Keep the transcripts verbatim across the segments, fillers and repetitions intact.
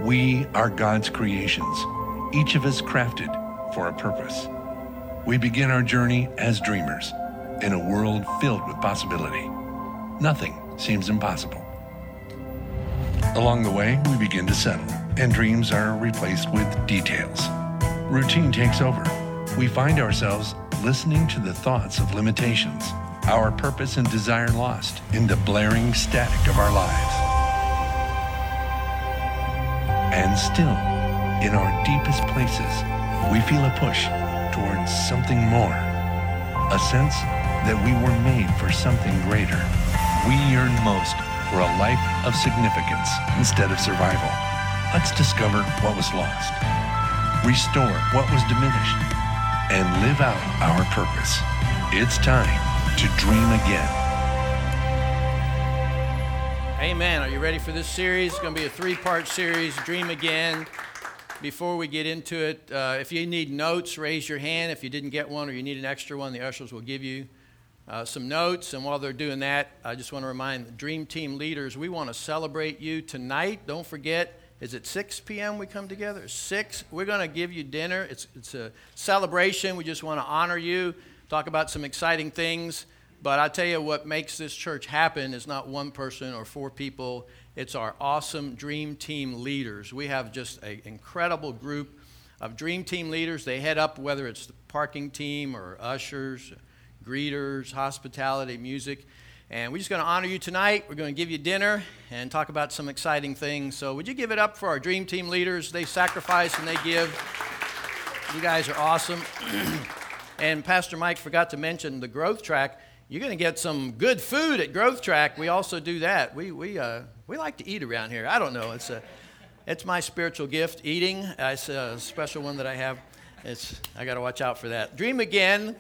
We are God's creations, each of us crafted for a purpose. We begin our journey as dreamers in a world filled with possibility. Nothing seems impossible. Along the way, we begin to settle, and dreams are replaced with details. Routine takes over. We find ourselves listening to the thoughts of limitations, our purpose and desire lost in the blaring static of our lives. And still, in our deepest places, we feel a push towards something more, a sense that we were made for something greater. We yearn most for a life of significance instead of survival. Let's discover what was lost, restore what was diminished, and live out our purpose. It's time to dream again. Amen. Are you ready for this series? It's going to be a three-part series, Dream Again. Before we get into it, uh, if you need notes, raise your hand. If you didn't get one or you need an extra one, the ushers will give you uh, some notes. And while they're doing that, I just want to remind the Dream Team leaders, we want to celebrate you tonight. Don't forget, is it six p.m. we come together? six. We're going to give you dinner. It's, it's a celebration. We just want to honor you, talk about some exciting things. But I tell you what makes this church happen is not one person or four people. It's our awesome Dream Team leaders. We have just an incredible group of Dream Team leaders. They head up whether it's the parking team or ushers, greeters, hospitality, music. And we're just going to honor you tonight. We're going to give you dinner and talk about some exciting things. So would you give it up for our Dream Team leaders? They sacrifice and they give. You guys are awesome. And Pastor Mike forgot to mention the Growth Track. You're going to get some good food at Growth Track. We also do that. We we uh, we like to eat around here. I don't know. It's a it's my spiritual gift, eating. Uh, it's a special one that I have. It's I got to watch out for that. Dream Again.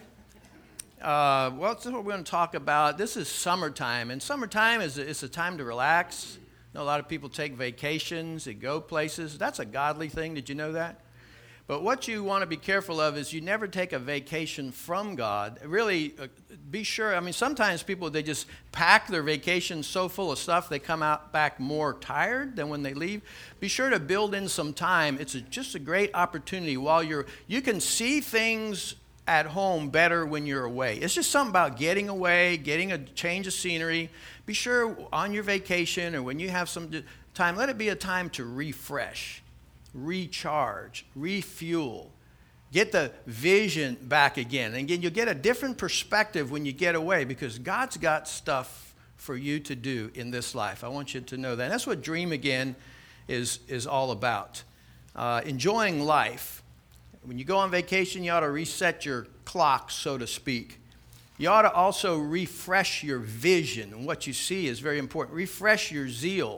Uh, well, this is what we're going to talk about. This is summertime, and summertime is a, it's a time to relax. You know, a lot of people take vacations, they go places. That's a godly thing. Did you know that? But what you want to be careful of is you never take a vacation from God. Really, uh, be sure. I mean, sometimes people, they just pack their vacation so full of stuff, they come out back more tired than when they leave. Be sure to build in some time. It's a, just a great opportunity while you're, you can see things at home better when you're away. It's just something about getting away, getting a change of scenery. Be sure on your vacation or when you have some time, let it be a time to refresh, recharge, refuel, get the vision back again. And again, you'll get a different perspective when you get away because God's got stuff for you to do in this life. I want you to know that. And that's what Dream Again is, is all about. Uh, enjoying life. When you go on vacation, you ought to reset your clock, so to speak. You ought to also refresh your vision. And what you see is very important. Refresh your zeal.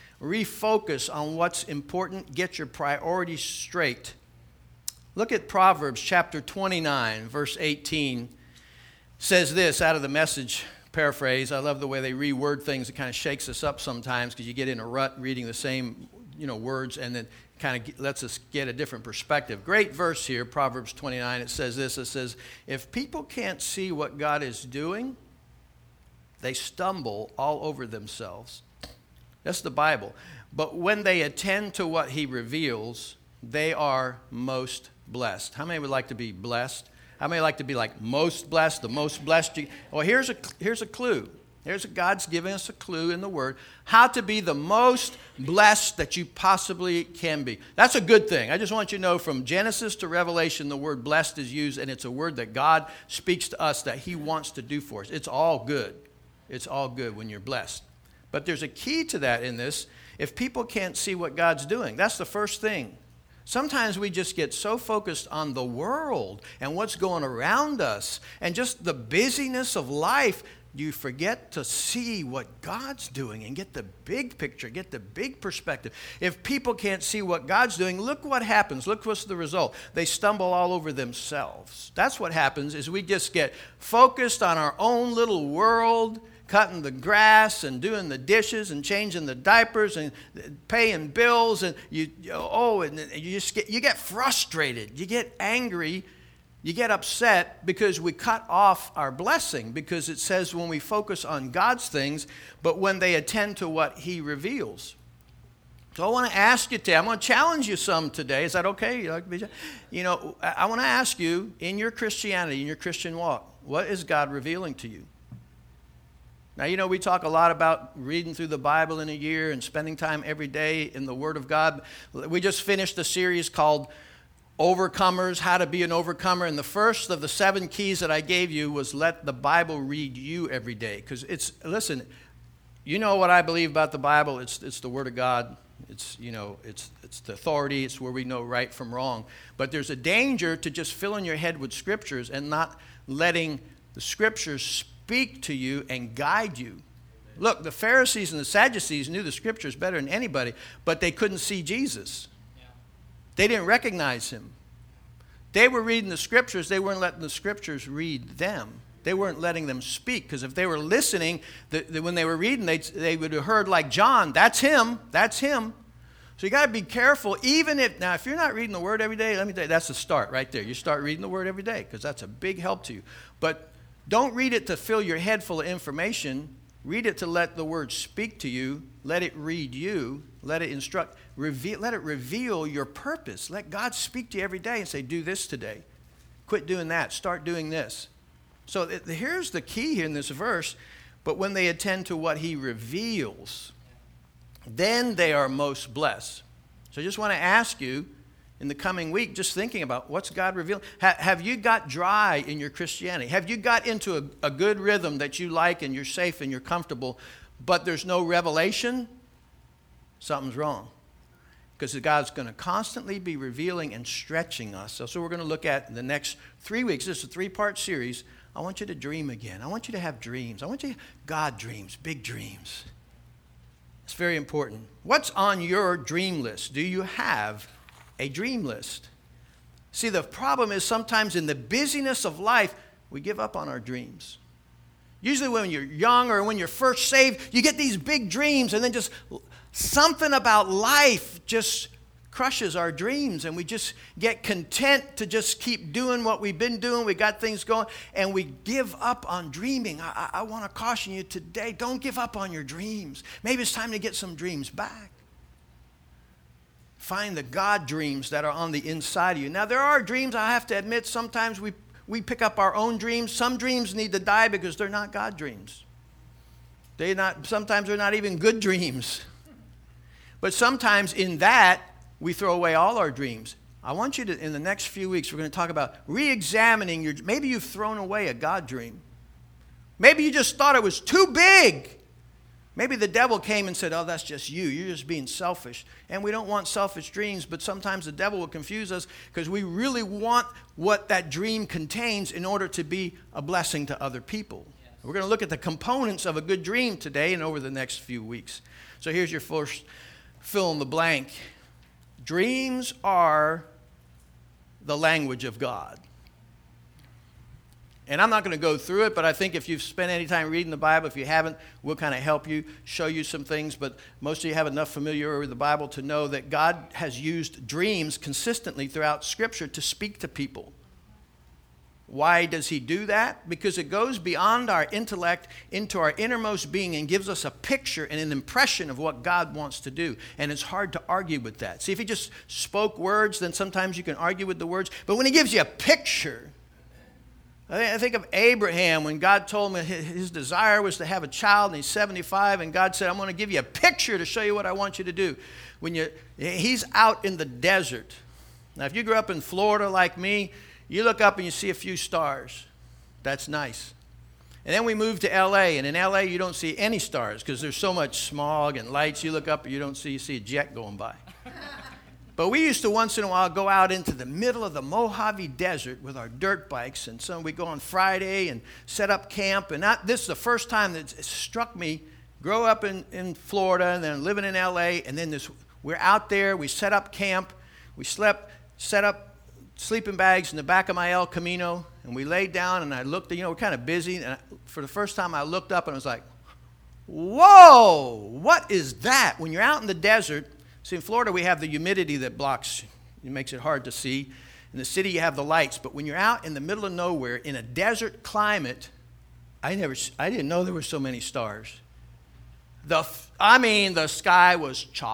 Refocus on what's important. Get your priorities straight. Look at Proverbs chapter twenty-nine, verse eighteen. It says this out of the Message paraphrase. I love the way they reword things. It kind of shakes us up sometimes because you get in a rut reading the same, you know, words, and then kind of lets us get a different perspective. Great verse here, Proverbs twenty-nine. It says this. It says, if people can't see what God is doing, they stumble all over themselves. That's the Bible. But when they attend to what he reveals, they are most blessed. How many would like to be blessed? How many like to be like most blessed, the most blessed? You, well, here's a, here's a clue. Here's a, God's giving us a clue in the Word. How to be the most blessed that you possibly can be. That's a good thing. I just want you to know from Genesis to Revelation, the word blessed is used, and it's a word that God speaks to us that he wants to do for us. It's all good. It's all good when you're blessed. But there's a key to that in this. If people can't see what God's doing, that's the first thing. Sometimes we just get so focused on the world and what's going around us and just the busyness of life, you forget to see what God's doing and get the big picture, get the big perspective. If people can't see what God's doing, look what happens. Look what's the result. They stumble all over themselves. That's what happens is we just get focused on our own little world, cutting the grass and doing the dishes and changing the diapers and paying bills, and you oh and you just get you get frustrated, you get angry, you get upset because we cut off our blessing, because it says when we focus on God's things, but when they attend to what he reveals. So I want to ask you today, I'm going to challenge you some today. Is that okay? You like to be, you know, I, I want to ask you, in your Christianity, in your Christian walk, what is God revealing to you? Now, you know, we talk a lot about reading through the Bible in a year and spending time every day in the Word of God. We just finished a series called Overcomers, How to Be an Overcomer. And the first of the seven keys that I gave you was let the Bible read you every day. Because it's, listen, you know what I believe about the Bible. It's, it's the Word of God. It's, you know, it's, it's the authority. It's where we know right from wrong. But there's a danger to just filling your head with scriptures and not letting the scriptures speak to you and guide you. Look, the Pharisees and the Sadducees knew the scriptures better than anybody, but they couldn't see Jesus. Yeah. They didn't recognize him. They were reading the scriptures. They weren't letting the scriptures read them. They weren't letting them speak, because if they were listening, the, the, when they were reading, they, they would have heard like John, that's him, that's him. So you got to be careful, even if, now if you're not reading the Word every day, let me tell you, that's the start right there. You start reading the Word every day, because that's a big help to you. But don't read it to fill your head full of information. Read it to let the Word speak to you. Let it read you. Let it instruct. Reveal, let it reveal your purpose. Let God speak to you every day and say, do this today. Quit doing that. Start doing this. So it, here's the key here in this verse. But when they attend to what he reveals, then they are most blessed. So I just want to ask you in the coming week, just thinking about what's God revealing. Ha, have you got dry in your Christianity? Have you got into a, a good rhythm that you like and you're safe and you're comfortable, but there's no revelation? Something's wrong. Because God's going to constantly be revealing and stretching us. So, so we're going to look at in the next three weeks. This is a three-part series. I want you to dream again. I want you to have dreams. I want you to have God dreams, big dreams. It's very important. What's on your dream list? Do you have a dream list? See, the problem is sometimes in the busyness of life, we give up on our dreams. Usually when you're young or when you're first saved, you get these big dreams, and then just something about life just crushes our dreams, and we just get content to just keep doing what we've been doing. We got things going, and we give up on dreaming. I, I, I want to caution you today, don't give up on your dreams. Maybe it's time to get some dreams back. Find the God dreams that are on the inside of you. Now, there are dreams, I have to admit, sometimes we, we pick up our own dreams. Some dreams need to die because they're not God dreams. They're not, sometimes they're not even good dreams. But sometimes in that, we throw away all our dreams. I want you to, in the next few weeks, we're going to talk about re-examining your, maybe you've thrown away a God dream. Maybe you just thought it was too big. Maybe the devil came and said, oh, that's just you. You're just being selfish. And we don't want selfish dreams, but sometimes the devil will confuse us because we really want what that dream contains in order to be a blessing to other people. Yes. We're going to look at the components of a good dream today and over the next few weeks. So here's your first fill in the blank. Dreams are the language of God. And I'm not going to go through it, but I think if you've spent any time reading the Bible, if you haven't, we'll kind of help you, show you some things. But most of you have enough familiarity with the Bible to know that God has used dreams consistently throughout Scripture to speak to people. Why does he do that? Because it goes beyond our intellect into our innermost being and gives us a picture and an impression of what God wants to do. And it's hard to argue with that. See, if he just spoke words, then sometimes you can argue with the words. But when he gives you a picture, I think of Abraham when God told him his desire was to have a child and he's seventy-five, and God said, I'm going to give you a picture to show you what I want you to do. When you, he's out in the desert. Now, if you grew up in Florida like me, you look up and you see a few stars. That's nice. And then we moved to L A, and in L A you don't see any stars because there's so much smog and lights. You look up and you don't see, you see a jet going by. But we used to once in a while go out into the middle of the Mojave Desert with our dirt bikes, and so we go on Friday and set up camp. And I, this is the first time that it struck me, grow up in, in Florida and then living in L A, and then this, we're out there, we set up camp, we slept, set up sleeping bags in the back of my El Camino, and we laid down, and I looked, you know, we're kind of busy, and I, for the first time I looked up and I was like, whoa, what is that? When you're out in the desert, see, in Florida, we have the humidity that blocks, it makes it hard to see. In the city, you have the lights. But when you're out in the middle of nowhere, in a desert climate, I never, I didn't know there were so many stars. The, I mean, the sky was chock full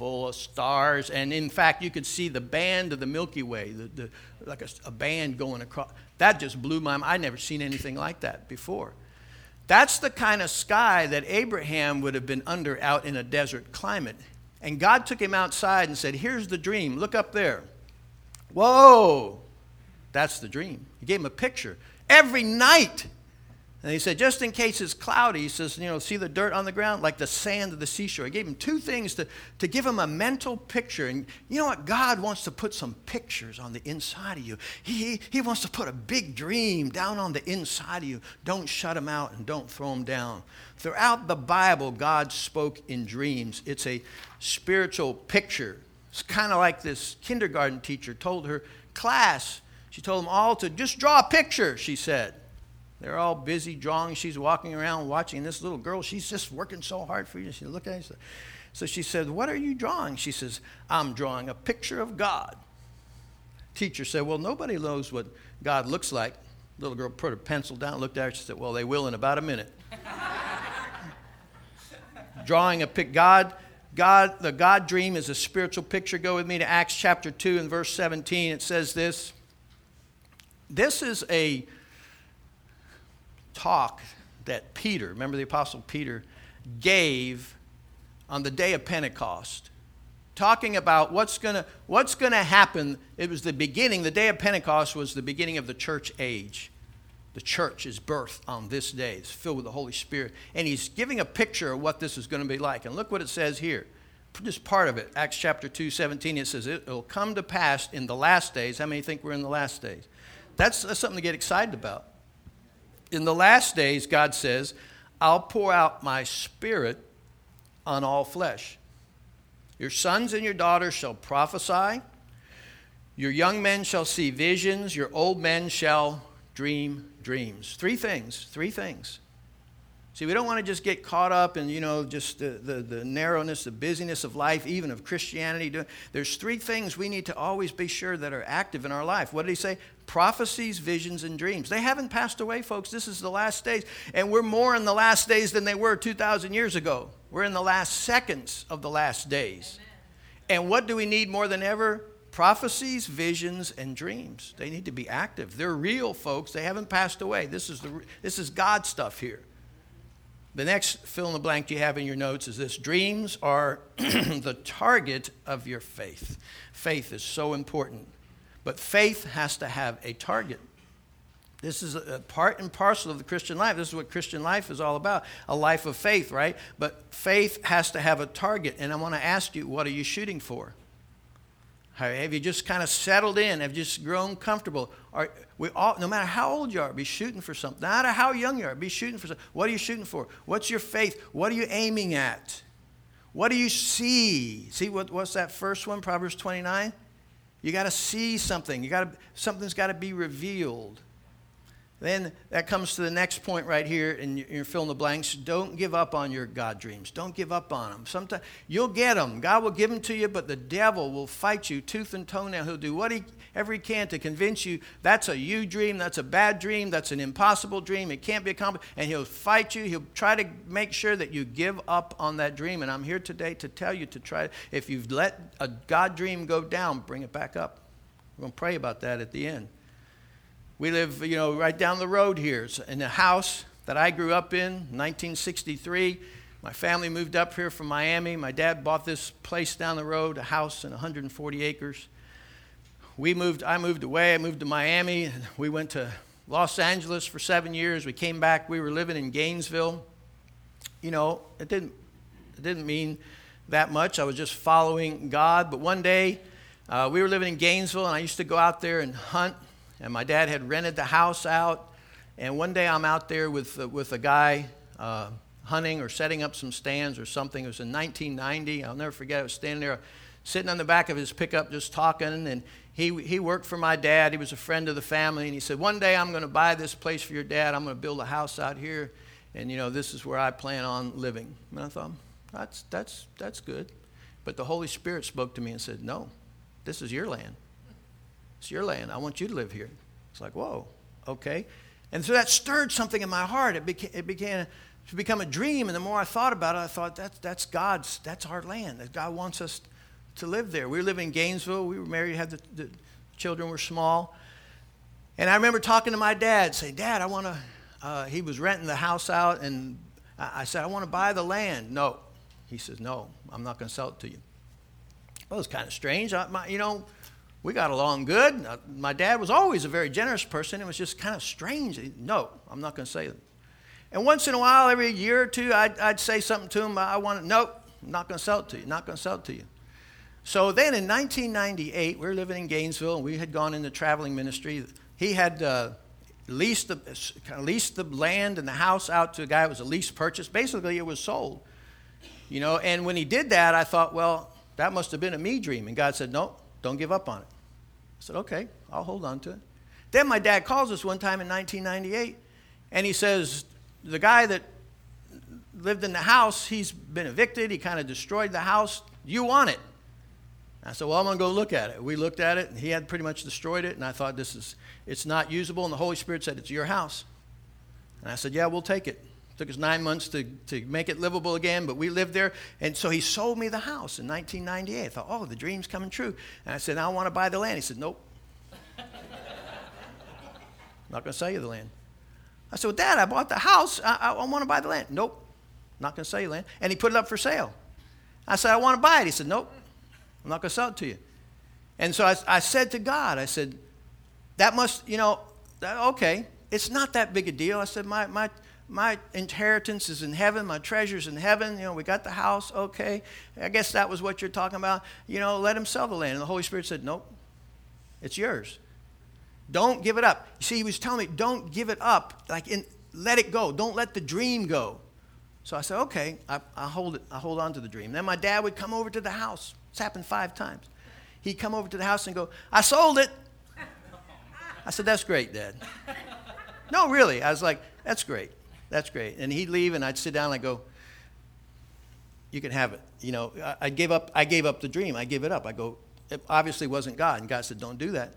full of stars. And in fact, you could see the band of the Milky Way, the, the, like a, a band going across. That just blew my mind. I'd never seen anything like that before. That's the kind of sky that Abraham would have been under out in a desert climate. And God took him outside and said, here's the dream. Look up there. Whoa. That's the dream. He gave him a picture. Every night. And he said, just in case it's cloudy, he says, you know, see the dirt on the ground? Like the sand of the seashore. He gave him two things to, to give him a mental picture. And you know what? God wants to put some pictures on the inside of you. He, he wants to put a big dream down on the inside of you. Don't shut him out and don't throw him down. Throughout the Bible, God spoke in dreams. It's a spiritual picture. It's kind of like this kindergarten teacher told her class. She told them all to just draw a picture, she said. They're all busy drawing. She's walking around watching this little girl. She's just working so hard for you. She look at it. So she said, what are you drawing? She says, I'm drawing a picture of God. Teacher said, well, nobody knows what God looks like. Little girl put her pencil down, looked at her. She said, well, they will in about a minute. Drawing a pic. God, God, the God dream is a spiritual picture. Go with me to Acts chapter two and verse seventeen. It says this. This is a talk that Peter, remember the Apostle Peter, gave on the day of Pentecost, talking about what's gonna what's gonna happen. It was the beginning. The day of Pentecost was the beginning of the church age. The church is birthed on this day. It's filled with the Holy Spirit, and he's giving a picture of what this is going to be like. And look what it says here. Just part of it. Acts chapter two, seventeen. It says it will come to pass in the last days. How many think we're in the last days? That's, that's something to get excited about. In the last days, God says, I'll pour out my spirit on all flesh. Your sons and your daughters shall prophesy. Your young men shall see visions. Your old men shall dream dreams. Three things. Three things. See, we don't want to just get caught up in, you know, just the, the, the narrowness, the busyness of life, even of Christianity. There's three things we need to always be sure that are active in our life. What did he say? Prophecies, visions, and dreams. They haven't passed away, folks. This is the last days. And we're more in the last days than they were two thousand years ago. We're in the last seconds of the last days. Amen. And what do we need more than ever? Prophecies, visions, and dreams. They need to be active. They're real, folks. They haven't passed away. This is, the, this is God stuff here. The next fill in the blank you have in your notes is this. Dreams are the target of your faith. Faith is so important. But faith has to have a target. This is a part and parcel of the Christian life. This is what Christian life is all about. A life of faith, right? But faith has to have a target. And I want to ask you, what are you shooting for? Have you just kind of settled in? Have you just grown comfortable? Are we all, no matter how old you are, be shooting for something. No matter how young you are, be shooting for something. What are you shooting for? What's your faith? What are you aiming at? What do you see? See what, what's that first one, Proverbs twenty-nine? You got to see something. You got to something's got to be revealed. Then that comes to the next point right here, and you're filling the blanks. Don't give up on your God dreams. Don't give up on them. Sometimes you'll get them. God will give them to you, but the devil will fight you tooth and toenail. He'll do what he ever he can to convince you that's a you dream, that's a bad dream, that's an impossible dream. It can't be accomplished. And he'll fight you. He'll try to make sure that you give up on that dream. And I'm here today to tell you to try. If you've let a God dream go down, bring it back up. We're going to pray about that at the end. We live, you know, right down the road here. It's in a house that I grew up in, nineteen sixty-three. My family moved up here from Miami. My dad bought this place down the road, a house in one hundred forty acres. We moved, I moved away. I moved to Miami. And we went to Los Angeles for seven years. We came back. We were living in Gainesville. You know, it didn't, it didn't mean that much. I was just following God. But one day, uh, we were living in Gainesville, and I used to go out there and hunt. And my dad had rented the house out. And one day I'm out there with uh, with a guy uh, hunting or setting up some stands or something. It was in nineteen ninety. I'll never forget. I was standing there sitting on the back of his pickup just talking. And he, he worked for my dad. He was a friend of the family. And he said, one day I'm going to buy this place for your dad. I'm going to build a house out here. And, you know, this is where I plan on living. And I thought, that's, that's, that's good. But the Holy Spirit spoke to me and said, no, this is your land. It's your land. I want you to live here. It's like, whoa, okay. And so that stirred something in my heart. It began, it began to become a dream. And the more I thought about it, I thought, that's, that's God's, that's our land. That God wants us to live there. We were living in Gainesville. We were married, had the, the children were small. And I remember talking to my dad, saying, Dad, I want to, uh, he was renting the house out, and I, I said, I want to buy the land. No. He says, no, I'm not going to sell it to you. Well, it was kind of strange. I, my, you know, we got along good. Uh, my dad was always a very generous person. It was just kind of strange. No, I'm not going to say it. And once in a while, every year or two, I'd, I'd say something to him. I want to, nope, I'm not going to sell it to you. Not going to sell it to you. So then in nineteen ninety-eight, we were living in Gainesville, and we had gone into traveling ministry. He had uh, leased, the, leased the land and the house out to a guy. It was a lease purchase. Basically, it was sold. You know, and when he did that, I thought, well, that must have been a me dream. And God said, no, don't give up on it. I said, okay, I'll hold on to it. Then my dad calls us one time in nineteen ninety-eight, and he says, the guy that lived in the house, he's been evicted. He kind of destroyed the house. You want it? I said, well, I'm going to go look at it. We looked at it, and he had pretty much destroyed it, and I thought, this is, it's not usable, and the Holy Spirit said, it's your house. And I said, yeah, we'll take it. It took us nine months to, to make it livable again, but we lived there, and so he sold me the house in nineteen ninety-eight. I thought, oh, the dream's coming true. And I said, I want to buy the land. He said, nope. I'm not going to sell you the land. I said, well, Dad, I bought the house. I, I, I want to buy the land. Nope, not going to sell you land. And he put it up for sale. I said, I want to buy it. He said, nope, I'm not going to sell it to you. And so I, I said to God, I said, that must, you know, that, okay, it's not that big a deal. I said, my my my inheritance is in heaven. My treasure's in heaven. You know, we got the house. Okay, I guess that was what you're talking about. You know, let him sell the land. And the Holy Spirit said, nope, it's yours. Don't give it up. You see, he was telling me, don't give it up. Like, in, let it go. Don't let the dream go. So I said, okay, I, I hold it. I hold on to the dream. Then my dad would come over to the house. It's happened five times. He'd come over to the house and go, I sold it. I said, that's great, Dad. No, really. I was like, that's great. That's great. And he'd leave, and I'd sit down, and I'd go, you can have it. You know, I, I gave up. I gave up the dream. I gave it up. I go, it obviously wasn't God. And God said, don't do that.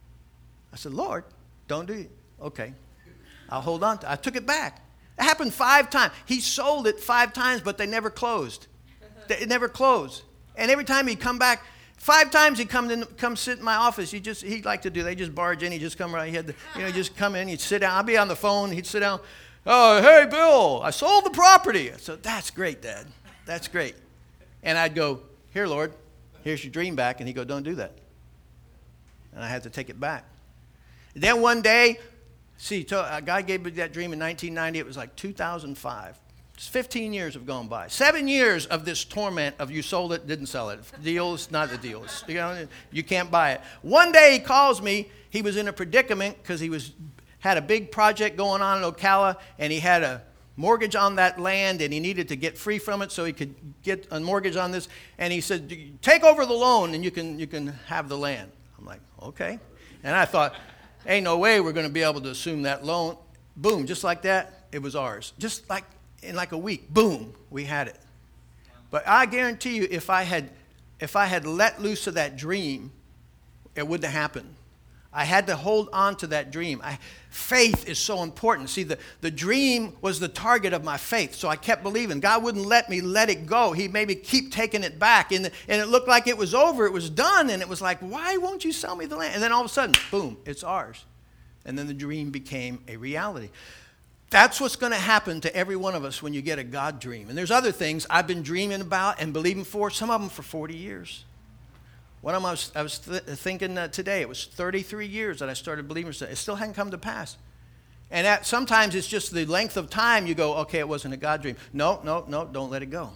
I said, Lord, don't do it. Okay, I'll hold on to it. I took it back. It happened five times. He sold it five times, but they never closed. It never closed. And every time he'd come back, five times he'd come in, come sit in my office. He just he'd like to do. They just barge in. He'd just come right. He had to, you know, just come in. He'd sit down. I'd be on the phone. He'd sit down. Oh, hey, Bill, I sold the property. I said, that's great, Dad. That's great. And I'd go, here, Lord, here's your dream back. And he'd go, don't do that. And I had to take it back. Then one day, see, God gave me that dream in nineteen ninety. It was like two thousand five. It's fifteen years have gone by. Seven years of this torment of you sold it, didn't sell it. Deal is not a deal. It's, you know, you can't buy it. One day he calls me. He was in a predicament because he was had a big project going on in Ocala, and he had a mortgage on that land, and he needed to get free from it so he could get a mortgage on this. And he said, take over the loan, and you can you can have the land. I'm like, okay. And I thought, ain't no way we're going to be able to assume that loan. Boom, just like that, it was ours. Just like in like a week, boom, we had it. But I guarantee you, if I had, if I had let loose of that dream, it wouldn't have happened. I had to hold on to that dream. I, faith is so important. See, the, the dream was the target of my faith, so I kept believing. God wouldn't let me let it go. He made me keep taking it back, and, and it looked like it was over. It was done, and it was like, why won't you sell me the land? And then all of a sudden, boom, it's ours. And then the dream became a reality. That's what's going to happen to every one of us when you get a God dream. And there's other things I've been dreaming about and believing for, some of them for forty years. One of them I was, I was th- thinking uh, today, it was thirty-three years that I started believing. It still hadn't come to pass. And that, sometimes it's just the length of time you go, okay, it wasn't a God dream. No, no, no, don't let it go.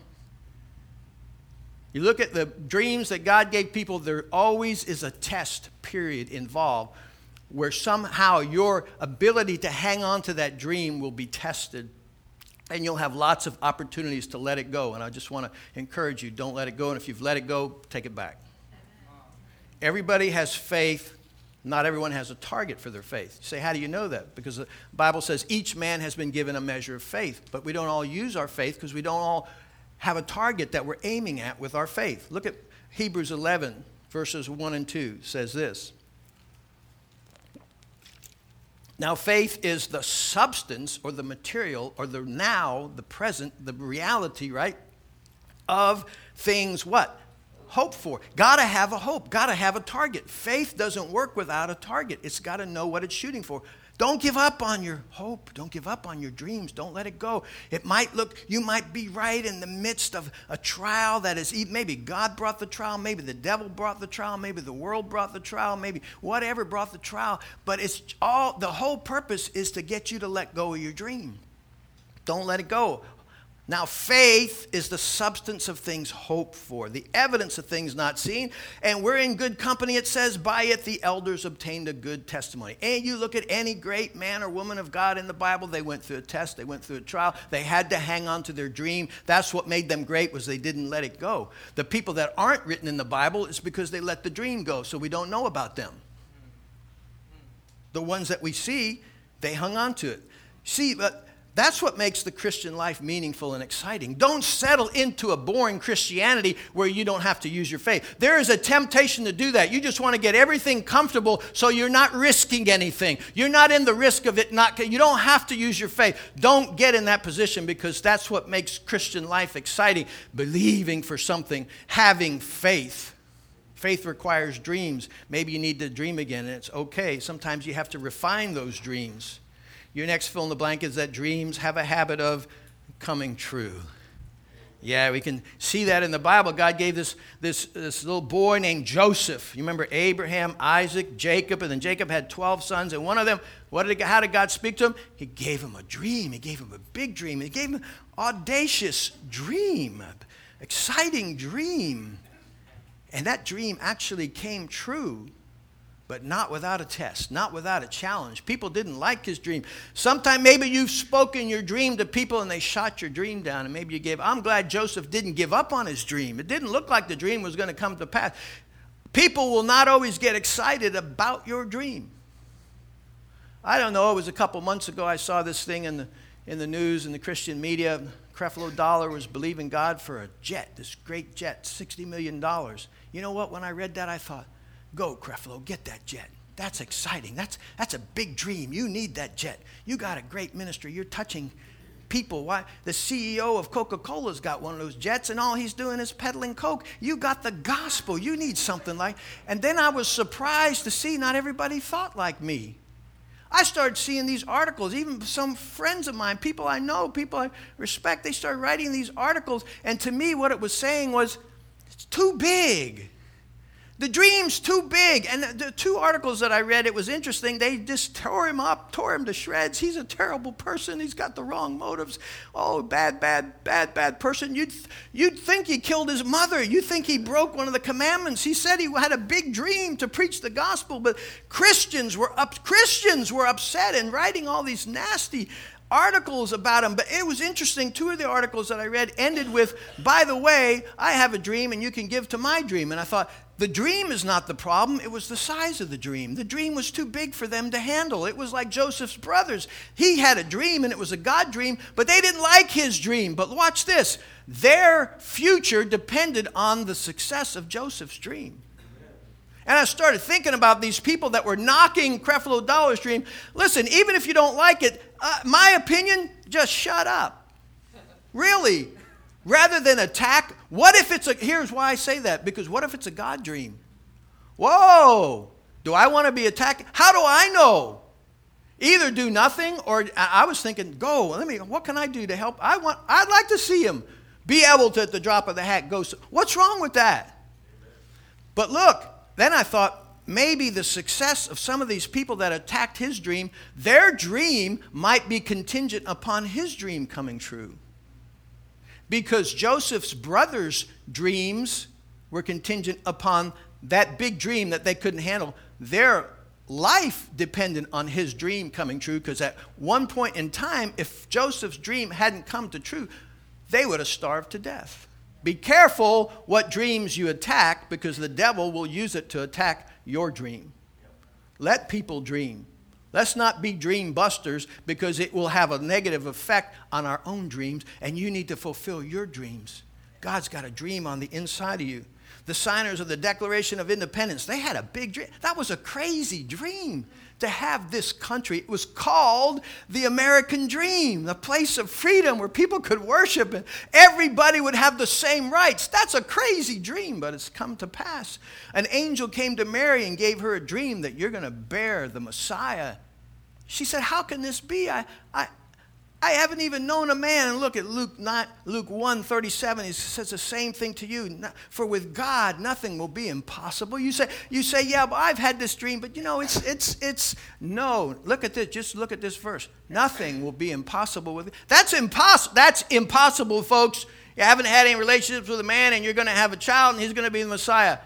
You look at the dreams that God gave people, there always is a test period involved where somehow your ability to hang on to that dream will be tested. And you'll have lots of opportunities to let it go. And I just want to encourage you, don't let it go. And if you've let it go, take it back. Everybody has faith. Not everyone has a target for their faith. You say, how do you know that? Because the Bible says each man has been given a measure of faith. But we don't all use our faith because we don't all have a target that we're aiming at with our faith. Look at Hebrews eleven, verses one and two. It says this. Now, faith is the substance or the material or the now, the present, the reality, right, of things what? hope for. Got to have a hope. Got to have a target. Faith doesn't work without a target. It's got to know what it's shooting for. Don't give up on your hope. Don't give up on your dreams. Don't let it go. It might look, you might be right in the midst of a trial that is, maybe God brought the trial, maybe the devil brought the trial, maybe the world brought the trial, maybe whatever brought the trial. But it's all, the whole purpose is to get you to let go of your dream. Don't let it go. Now, faith is the substance of things hoped for, the evidence of things not seen. And we're in good company. It says, by it the elders obtained a good testimony. And you look at any great man or woman of God in the Bible, they went through a test, they went through a trial. They had to hang on to their dream. That's what made them great, was they didn't let it go. The people that aren't written in the Bible is because they let the dream go, so we don't know about them. The ones that we see, they hung on to it. See, but that's what makes the Christian life meaningful and exciting. Don't settle into a boring Christianity where you don't have to use your faith. There is a temptation to do that. You just want to get everything comfortable so you're not risking anything. You're not in the risk of it not. You don't have to use your faith. Don't get in that position, because that's what makes Christian life exciting. Believing for something, having faith. Faith requires dreams. Maybe you need to dream again, and it's okay. Sometimes you have to refine those dreams. Your next fill in the blank is that dreams have a habit of coming true. Yeah, we can see that in the Bible. God gave this, this, this little boy named Joseph. You remember Abraham, Isaac, Jacob, and then Jacob had twelve sons. And one of them, what did, how did God speak to him? He gave him a dream. He gave him a big dream. He gave him an audacious dream, exciting dream. And that dream actually came true. But not without a test, not without a challenge. People didn't like his dream. Sometime maybe you've spoken your dream to people and they shot your dream down, and maybe you gave. I'm glad Joseph didn't give up on his dream. It didn't look like the dream was going to come to pass. People will not always get excited about your dream. I don't know, it was a couple months ago I saw this thing in the, in the news, in the Christian media. Creflo Dollar was believing God for a jet, this great jet, sixty million dollars. You know what, when I read that I thought, go, Creflo, get that jet. That's exciting. That's that's a big dream. You need that jet. You got a great ministry. You're touching people. Why? The C E O of Coca-Cola's got one of those jets, and all he's doing is peddling Coke. You got the gospel. You need something like. And then I was surprised to see not everybody thought like me. I started seeing these articles, even some friends of mine, people I know, people I respect, they started writing these articles. And to me, what it was saying was, it's too big. The dream's too big. And the two articles that I read, it was interesting. They just tore him up, tore him to shreds. He's a terrible person. He's got the wrong motives. Oh, bad, bad, bad, bad person. You'd, you'd think he killed his mother. You'd think he broke one of the commandments. He said he had a big dream to preach the gospel, but Christians were up, Christians were upset and writing all these nasty articles about him. But it was interesting. Two of the articles that I read ended with, by the way, I have a dream and you can give to my dream. And I thought, the dream is not the problem. It was the size of the dream. The dream was too big for them to handle. It was like Joseph's brothers. He had a dream, and it was a God dream, but they didn't like his dream. But watch this. Their future depended on the success of Joseph's dream. And I started thinking about these people that were knocking Creflo Dollar's dream. Listen, even if you don't like it, uh, my opinion, just shut up. Really. Rather than attack, what if it's a, here's why I say that, because what if it's a God dream? Whoa, do I want to be attacked? How do I know? Either do nothing, or I was thinking, go, let me, what can I do to help? I want, I'd like to see him be able to, at the drop of the hat, go, what's wrong with that? But look, then I thought, maybe the success of some of these people that attacked his dream, their dream might be contingent upon his dream coming true. Because Joseph's brothers' dreams were contingent upon that big dream that they couldn't handle. Their life depended on his dream coming true, because at one point in time, if Joseph's dream hadn't come to true, they would have starved to death. Be careful what dreams you attack, because the devil will use it to attack your dream. Let people dream. Let's not be dream busters, because it will have a negative effect on our own dreams, and you need to fulfill your dreams. God's got a dream on the inside of you. the signers of the Declaration of Independence, they had a big dream. That was a crazy dream to have this country. It was called the American Dream, the place of freedom where people could worship and everybody would have the same rights. That's a crazy dream, but it's come to pass. An angel came to Mary and gave her a dream that you're going to bear the Messiah. She said, how can this be? I, I, I haven't even known a man. And look at Luke nine, Luke one thirty-seven. He says the same thing to you. For with God, nothing will be impossible. You say, you say, yeah, but I've had this dream. But you know, it's, it's, it's, no. Look at this. Just look at this verse. Nothing will be impossible with it. That's impossible. That's impossible, folks. You haven't had any relationships with a man and you're going to have a child and he's going to be the Messiah.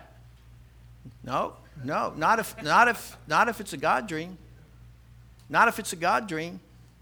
No, no, not if, not if, not if it's a God dream. Not if it's a God dream.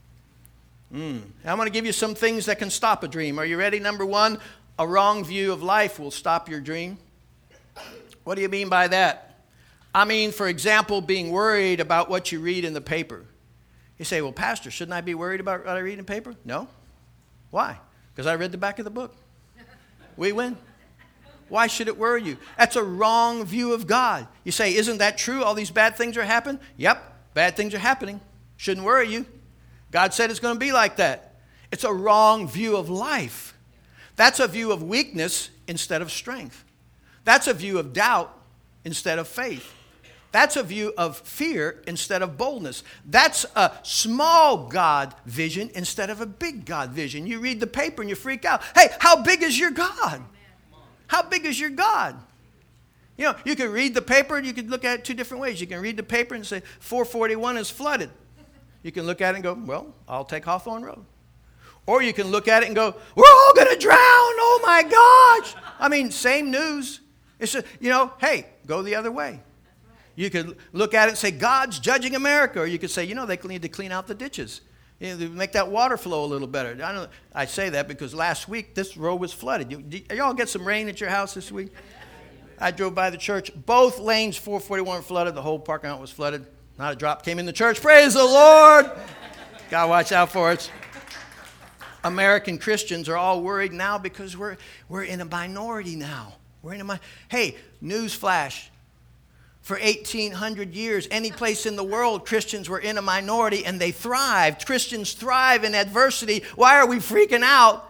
Mm. I'm going to give you some things that can stop a dream. Are you ready? Number one, a wrong view of life will stop your dream. What do you mean by that? I mean, for example, being worried about what you read in the paper. You say, well, Pastor, shouldn't I be worried about what I read in the paper? No. Why? Because I read the back of the book. We win. Why should it worry you? That's a wrong view of God. You say, isn't that true? All these bad things are happening? Yep, bad things are happening. Shouldn't worry you. God said it's going to be like that. It's a wrong view of life. That's a view of weakness instead of strength. That's a view of doubt instead of faith. That's a view of fear instead of boldness. That's a small God vision instead of a big God vision. You read the paper and you freak out. Hey, how big is your God? How big is your God? You know, you can read the paper and you can look at it two different ways. You can read the paper and say four forty-one is flooded. You can look at it and go, well, I'll take Hawthorne Road. Or you can look at it and go, we're all going to drown. Oh, my gosh. I mean, same news. It's just, you know, hey, go the other way. You could look at it and say, God's judging America. Or you could say, you know, they need to clean out the ditches. You know, make that water flow a little better. I don't. I say that because last week this road was flooded. You, y'all get some rain at your house this week? I drove by the church. Both lanes, four forty-one, were flooded. The whole parking lot was flooded. Not a drop came in the church. Praise the Lord. God watch out for us. American Christians are all worried now because we're we're in a minority now. We're in a mi- Hey, news flash. For eighteen hundred years, any place in the world, Christians were in a minority and they thrived. Christians thrive in adversity. Why are we freaking out?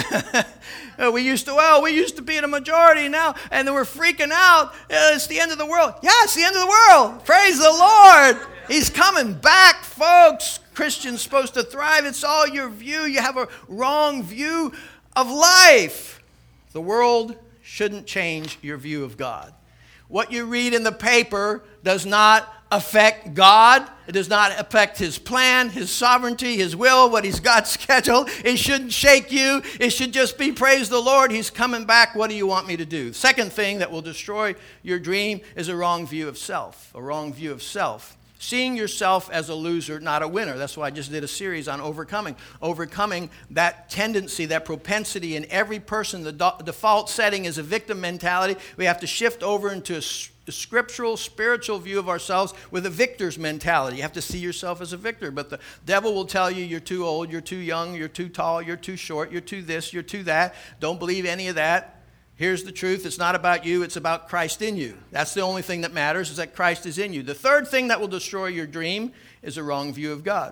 we used to, well, we used to be in a majority now, and then we're freaking out. Uh, it's the end of the world. Yeah, it's the end of the world. Praise the Lord. He's coming back, folks. Christians supposed to thrive. It's all your view. You have a wrong view of life. The world shouldn't change your view of God. What you read in the paper does not affect God. It does not affect His plan, His sovereignty, His will, what He's got scheduled. It shouldn't shake you. It should just be, praise the Lord, He's coming back. What do you want me to do? Second thing that will destroy your dream is a wrong view of self. A wrong view of self. Seeing yourself as a loser, not a winner. That's why I just did a series on overcoming. Overcoming that tendency, that propensity in every person. The do- default setting is a victim mentality. We have to shift over into a, s- a scriptural, spiritual view of ourselves with a victor's mentality. You have to see yourself as a victor. But the devil will tell you you're too old, you're too young, you're too tall, you're too short, you're too this, you're too that. Don't believe any of that. Here's the truth. It's not about you. It's about Christ in you. That's the only thing that matters, is that Christ is in you. The third thing that will destroy your dream is a wrong view of God.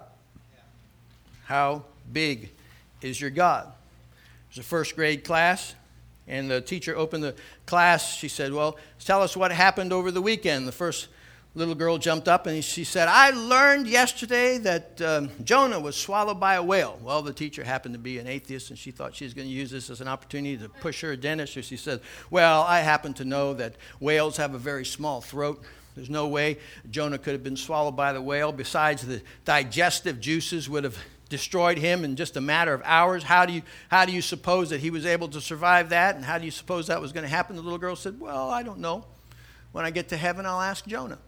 How big is your God? There's a first grade class, and the teacher opened the class. She said, well, tell us what happened over the weekend. The first little girl jumped up and she said, I learned yesterday that um, Jonah was swallowed by a whale. Well, the teacher happened to be an atheist, and she thought she was going to use this as an opportunity to push her agenda. So she said, well, I happen to know that whales have a very small throat. There's no way Jonah could have been swallowed by the whale. Besides, the digestive juices would have destroyed him in just a matter of hours. How do you how do you suppose that he was able to survive that? And how do you suppose that was going to happen? The little girl said, well, I don't know. When I get to heaven, I'll ask Jonah.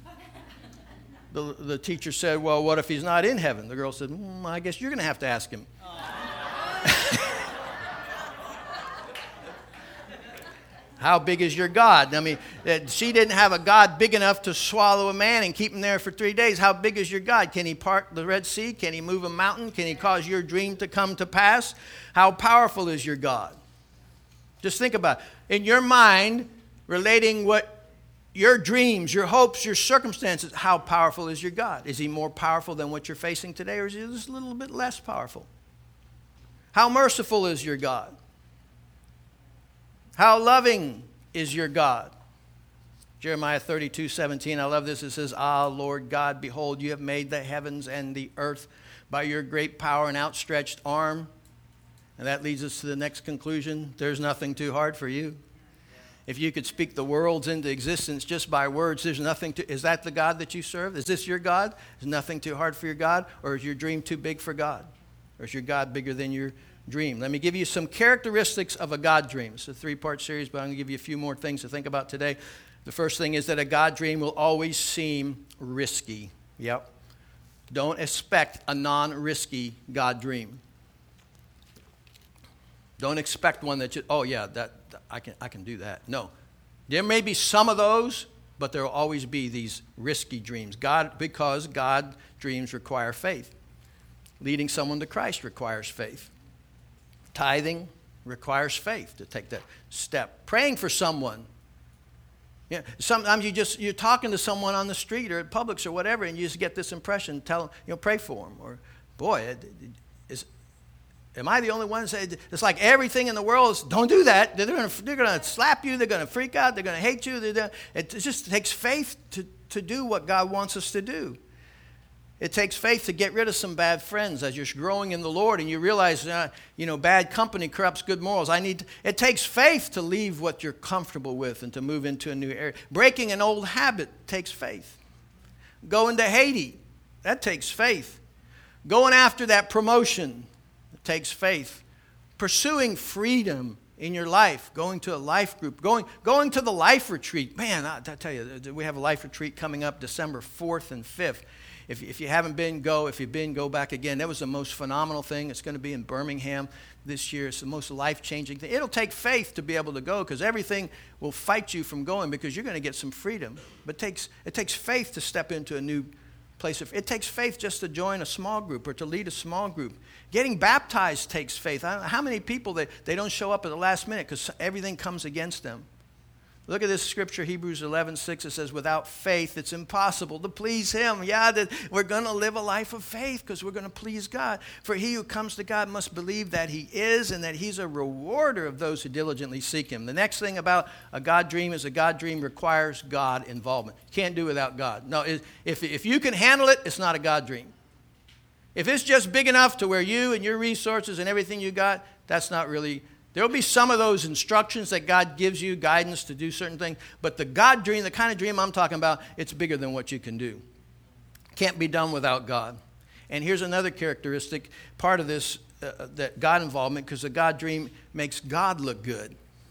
The, the teacher said, well, what if he's not in heaven? The girl said, mm, I guess you're going to have to ask him. How big is your God? I mean, she didn't have a God big enough to swallow a man and keep him there for three days. How big is your God? Can He part the Red Sea? Can He move a mountain? Can He cause your dream to come to pass? How powerful is your God? Just think about it. In your mind, relating what your dreams, your hopes, your circumstances, how powerful is your God? Is he more powerful than what you're facing today, or is he just a little bit less powerful? How merciful is your God? How loving is your God? Jeremiah thirty-two seventeen, I love this. It says, Ah, Lord God, behold, you have made the heavens and the earth by your great power and outstretched arm. And that leads us to the next conclusion. There's nothing too hard for you. If you could speak the worlds into existence just by words, there's nothing to, is that the God that you serve? Is this your God? Is nothing too hard for your God? Or is your dream too big for God? Or is your God bigger than your dream? Let me give you some characteristics of a God dream. It's a three-part series, but I'm going to give you a few more things to think about today. The first thing is that a God dream will always seem risky. Yep. Don't expect a non-risky God dream. Don't expect one that you, oh yeah, that I can I can do that. No. There may be some of those, but there will always be these risky dreams. God, because God dreams require faith. Leading someone to Christ requires faith. Tithing requires faith to take that step. Praying for someone. Yeah, sometimes you just you're talking to someone on the street or at Publix or whatever, and you just get this impression. Tell them, you know, pray for them. Or, boy, is am I the only one? Say it's like everything in the world is don't do that. They're going to they're going to slap you. They're going to freak out. They're going to hate you. Gonna, it just takes faith to to do what God wants us to do. It takes faith to get rid of some bad friends as you're growing in the Lord and you realize, uh, you know, bad company corrupts good morals. I need. To, it takes faith to leave what you're comfortable with and to move into a new area. Breaking an old habit takes faith. Going to Haiti, that takes faith. Going after that promotion, it takes faith. Pursuing freedom in your life, going to a life group, going going to the life retreat. Man, I, I tell you, we have a life retreat coming up December fourth and fifth. If, if you haven't been, go. If you've been, go back again. That was the most phenomenal thing. It's going to be in Birmingham this year. It's the most life-changing thing. It'll take faith to be able to go because everything will fight you from going because you're going to get some freedom. But it takes, it takes faith to step into a new place. Of, it takes faith just to join a small group or to lead a small group. Getting baptized takes faith. I don't know how many people, they, they don't show up at the last minute because everything comes against them. Look at this scripture, Hebrews eleven six. It says, without faith, it's impossible to please him. Yeah, that we're going to live a life of faith because we're going to please God. For he who comes to God must believe that he is and that he's a rewarder of those who diligently seek him. The next thing about a God dream is a God dream requires God involvement. You can't do it without God. No, if, if you can handle it, it's not a God dream. If it's just big enough to where you and your resources and everything you got, that's not really. There will be some of those instructions that God gives you, guidance to do certain things. But the God dream, the kind of dream I'm talking about, it's bigger than what you can do. Can't be done without God. And here's another characteristic, part of this, uh, that God involvement, because the God dream makes God look good.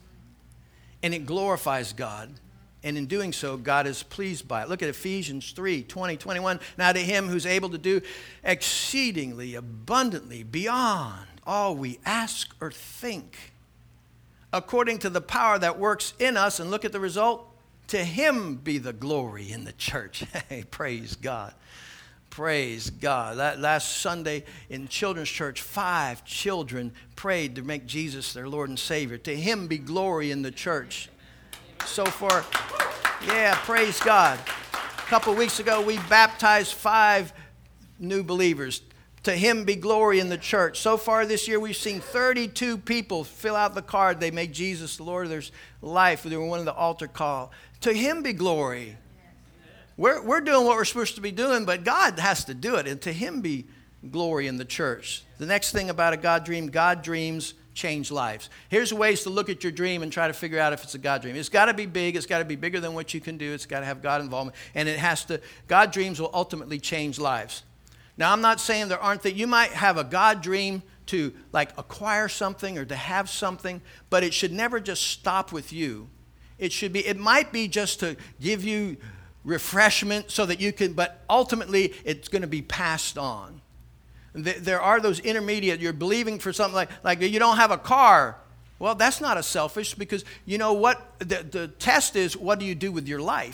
And it glorifies God. And in doing so, God is pleased by it. Look at Ephesians three, twenty, twenty-one. Now to him who's able to do exceedingly abundantly beyond all we ask or think, according to the power that works in us, and look at the result, to him be the glory in the church. Hey, praise God. Praise God. That last Sunday in children's church, five children prayed to make Jesus their Lord and Savior. To him be glory in the church. So far, yeah, praise God. A couple of weeks ago, we baptized five new believers. To him be glory in the church. So far this year, we've seen thirty-two people fill out the card. They make Jesus the Lord of their life. They were one of the altar call. To him be glory. We're, we're doing what we're supposed to be doing, but God has to do it. And to him be glory in the church. The next thing about a God dream, God dreams change lives. Here's ways to look at your dream and try to figure out if it's a God dream. It's got to be big. It's got to be bigger than what you can do. It's got to have God involvement. And it has to, God dreams will ultimately change lives. Now, I'm not saying there aren't that you might have a God dream to like acquire something or to have something, but it should never just stop with you. It should be, it might be just to give you refreshment so that you can, but ultimately it's going to be passed on. There are those intermediate, you're believing for something like, like you don't have a car. Well, that's not a selfish because you know what, the, the test is what do you do with your life?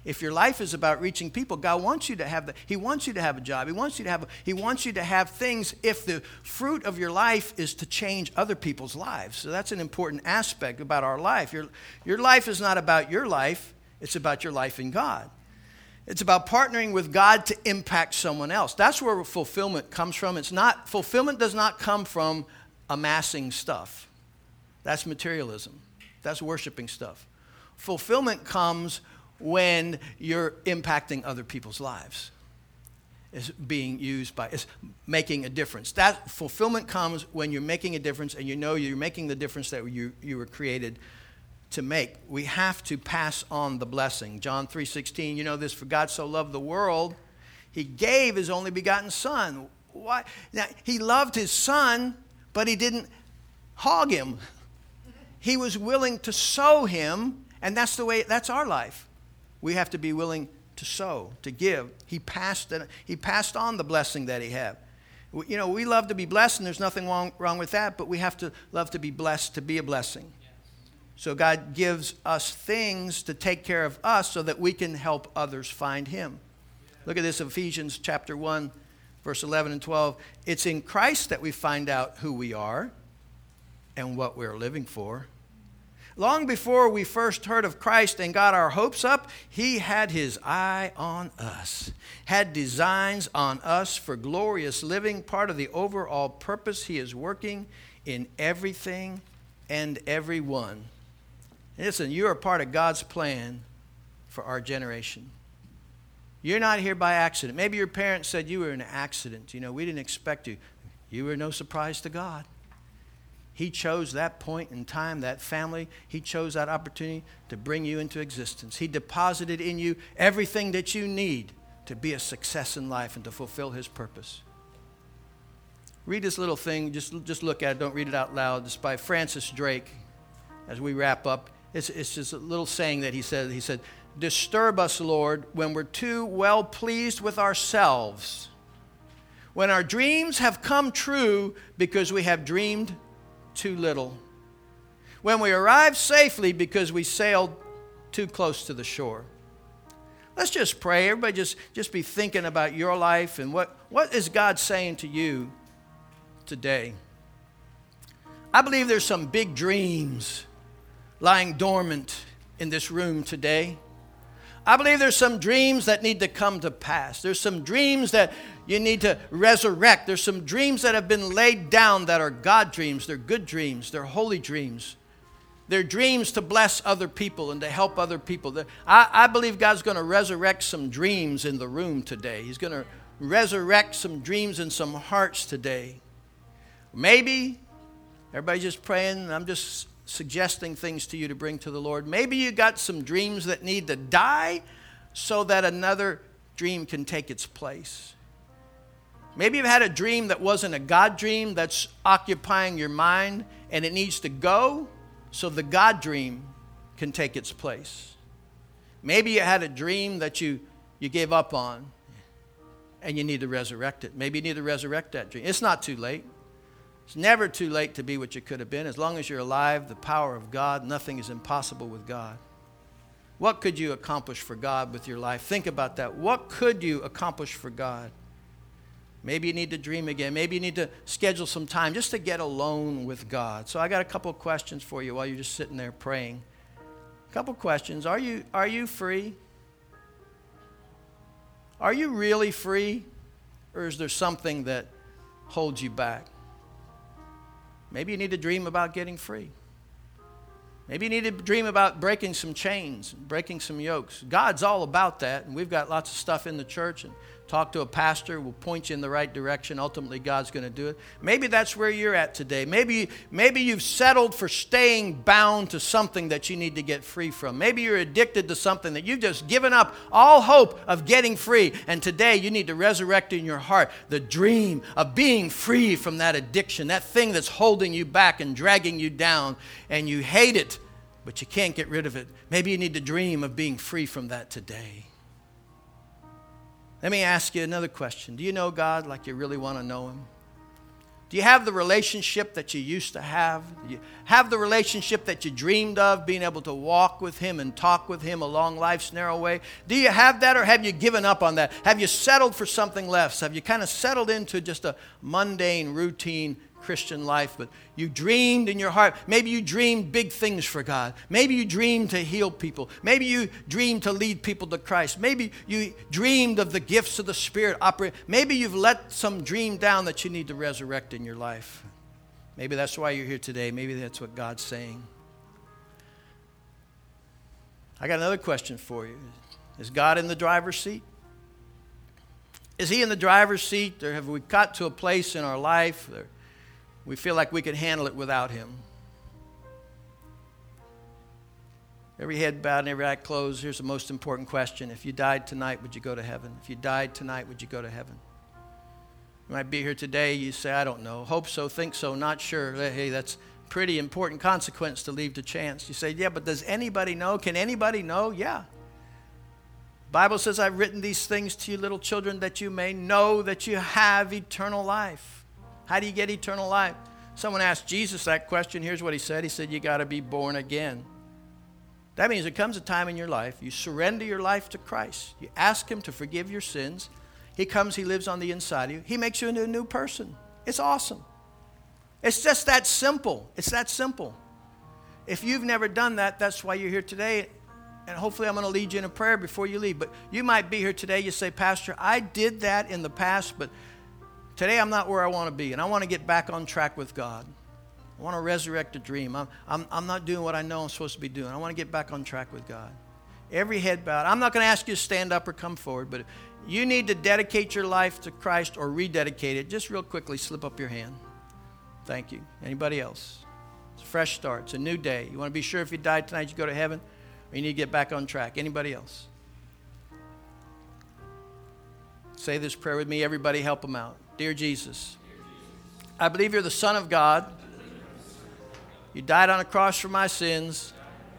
If your life is about reaching people, God wants you to have the, He wants you to have a job. He wants you to have, He wants you to have things if the fruit of your life is to change other people's lives. So that's an important aspect about our life. Your, your life is not about your life. It's about your life in God. It's about partnering with God to impact someone else. That's where fulfillment comes from. It's not, fulfillment does not come from amassing stuff. That's materialism. That's worshiping stuff. Fulfillment comes when you're impacting other people's lives. Is being used by, is making a difference. That fulfillment comes when you're making a difference and you know you're making the difference that you, you were created to make. We have to pass on the blessing. John three sixteen, you know this, for God so loved the world, He gave His only begotten Son. Why? Now, He loved His Son, but He didn't hog Him. He was willing to sow Him, and that's the way, that's our life. We have to be willing to sow, to give. He passed it, He passed on the blessing that He had. You know, we love to be blessed, and there's nothing wrong, wrong with that, but we have to love to be blessed to be a blessing. So God gives us things to take care of us so that we can help others find Him. Look at this, Ephesians chapter one, verse eleven and twelve. It's in Christ that we find out who we are and what we're living for. Long before we first heard of Christ and got our hopes up, He had His eye on us, had designs on us for glorious living, part of the overall purpose He is working in everything and everyone. Listen, you are part of God's plan for our generation. You're not here by accident. Maybe your parents said you were in an accident. You know, we didn't expect you. You were no surprise to God. He chose that point in time, that family. He chose that opportunity to bring you into existence. He deposited in you everything that you need to be a success in life and to fulfill His purpose. Read this little thing. Just, just look at it. Don't read it out loud. It's by Francis Drake. As we wrap up, it's, it's just a little saying that he said. He said, disturb us, Lord, when we're too well pleased with ourselves, when our dreams have come true because we have dreamed too little, when we arrive safely because we sailed too close to the shore. Let's just pray. Everybody just, just be thinking about your life and what, what is God saying to you today. I believe there's some big dreams lying dormant in this room today. I believe there's some dreams that need to come to pass. There's some dreams that you need to resurrect. There's some dreams that have been laid down that are God dreams. They're good dreams. They're holy dreams. They're dreams to bless other people and to help other people. I, I believe God's going to resurrect some dreams in the room today. He's going to resurrect some dreams in some hearts today. Maybe, everybody's just praying, I'm just suggesting things to you to bring to the Lord. Maybe you got some dreams that need to die so that another dream can take its place. Maybe you've had a dream that wasn't a God dream that's occupying your mind and it needs to go so the God dream can take its place. Maybe you had a dream that you, you gave up on and you need to resurrect it. Maybe you need to resurrect that dream. It's not too late. It's never too late to be what you could have been. As long as you're alive, the power of God, nothing is impossible with God. What could you accomplish for God with your life? Think about that. What could you accomplish for God? Maybe you need to dream again. Maybe you need to schedule some time just to get alone with God. So I got a couple of questions for you while you're just sitting there praying. A couple of questions. Are you, are you free? Are you really free? Or is there something that holds you back? Maybe you need to dream about getting free. Maybe you need to dream about breaking some chains, breaking some yokes. God's all about that, and we've got lots of stuff in the church. And talk to a pastor. We'll point you in the right direction. Ultimately, God's going to do it. Maybe that's where you're at today. Maybe, maybe you've settled for staying bound to something that you need to get free from. Maybe you're addicted to something that you've just given up all hope of getting free. And today you need to resurrect in your heart the dream of being free from that addiction, that thing that's holding you back and dragging you down, and you hate it, but you can't get rid of it. Maybe you need to dream of being free from that today. Let me ask you another question. Do you know God like you really want to know Him? Do you have the relationship that you used to have? Do you have the relationship that you dreamed of, being able to walk with Him and talk with Him along life's narrow way? Do you have that, or have you given up on that? Have you settled for something less? Have you kind of settled into just a mundane, routine Christian life? But you dreamed in your heart. Maybe you dreamed big things for God. Maybe you dreamed to heal people. Maybe you dreamed to lead people to Christ. Maybe you dreamed of the gifts of the Spirit operate. Maybe you've let some dream down that you need to resurrect in your life. Maybe that's why you're here today. Maybe that's what God's saying. I got another question for you. Is God in the driver's seat? Is He in the driver's seat, or have we got to a place in our life where we feel like we can handle it without Him? Every head bowed and every eye closed. Here's the most important question. If you died tonight, would you go to heaven? If you died tonight, would you go to heaven? You might be here today. You say, I don't know. Hope so, think so, not sure. Hey, that's a pretty important consequence to leave to chance. You say, yeah, but does anybody know? Can anybody know? Yeah. The Bible says, I've written these things to you, little children, that you may know that you have eternal life. How do you get eternal life? Someone asked Jesus that question. Here's what He said. He said, you got to be born again. That means there comes a time in your life, you surrender your life to Christ. You ask Him to forgive your sins. He comes, He lives on the inside of you. He makes you into a new person. It's awesome. It's just that simple. It's that simple. If you've never done that, that's why you're here today. And hopefully I'm going to lead you in a prayer before you leave. But you might be here today. You say, Pastor, I did that in the past, but today I'm not where I want to be, and I want to get back on track with God. I want to resurrect a dream. I'm, I'm, I'm not doing what I know I'm supposed to be doing. I want to get back on track with God. Every head bowed. I'm not going to ask you to stand up or come forward, but if you need to dedicate your life to Christ or rededicate it, just real quickly slip up your hand. Thank you. Anybody else? It's a fresh start. It's a new day. You want to be sure if you died tonight you go to heaven, or you need to get back on track. Anybody else? Say this prayer with me. Everybody help them out. Dear Jesus, I believe you're the Son of God. You died on a cross for my sins.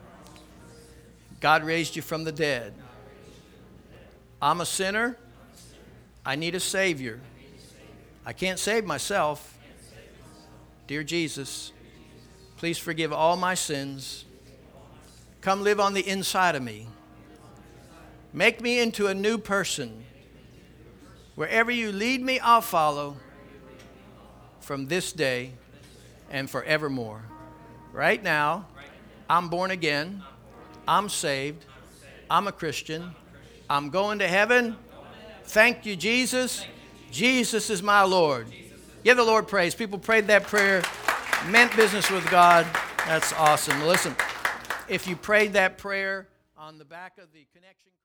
God raised you from the dead. I'm a sinner. I need a Savior. I can't save myself. Dear Jesus, please forgive all my sins. Come live on the inside of me. Make me into a new person. Wherever you lead me, I'll follow from this day and forevermore. Right now, I'm born again. I'm saved. I'm a Christian. I'm going to heaven. Thank you, Jesus. Jesus is my Lord. Give the Lord praise. People prayed that prayer, meant business with God. That's awesome. Listen, if you prayed that prayer on the back of the connection